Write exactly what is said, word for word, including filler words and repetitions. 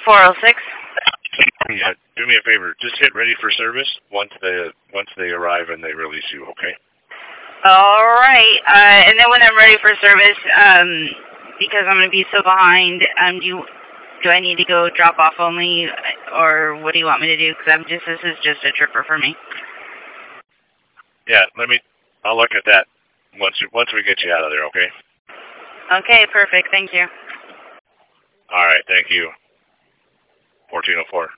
four oh six. Yeah, do me a favor. Just hit ready for service once they once they arrive and they release you. Okay. All right. Uh, and then when I'm ready for service, um, because I'm going to be so behind, um, do you, do I need to go drop off only, or what do you want me to do? Because I'm just this is just a tripper for me. Yeah. Let me. I'll look at that once you, once we get you out of there. Okay. Okay. Perfect. Thank you. All right. Thank you. fourteen oh four.